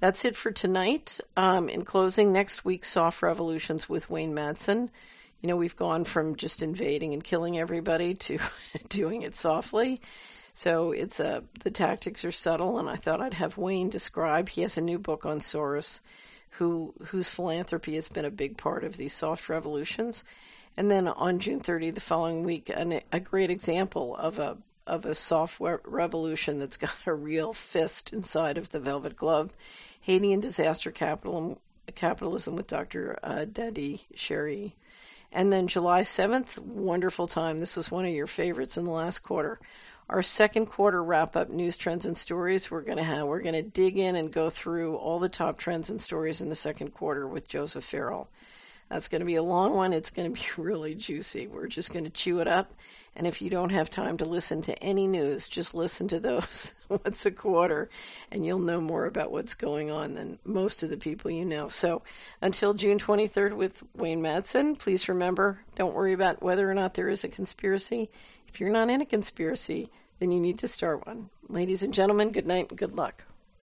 That's it for tonight. In closing, next week, Soft Revolutions with Wayne Madsen. You know, we've gone from just invading and killing everybody to doing it softly. So the tactics are subtle, and I thought I'd have Wayne describe. He has a new book on Soros, whose philanthropy has been a big part of these soft revolutions. And then on June 30th, the following week, a great example of a soft revolution that's got a real fist inside of the velvet glove. Haiti and Disaster Capitalism with Dr. Dadi Sherry. And then July 7th, wonderful time. This was one of your favorites in the last quarter. Our second quarter wrap-up news, trends, and stories. We're gonna dig in and go through all the top trends and stories in the second quarter with Joseph Farrell. That's going to be a long one. It's going to be really juicy. We're just going to chew it up. And if you don't have time to listen to any news, just listen to those once a quarter, and you'll know more about what's going on than most of the people you know. So until June 23rd with Wayne Madsen, please remember, don't worry about whether or not there is a conspiracy. If you're not in a conspiracy, then you need to start one. Ladies and gentlemen, good night and good luck.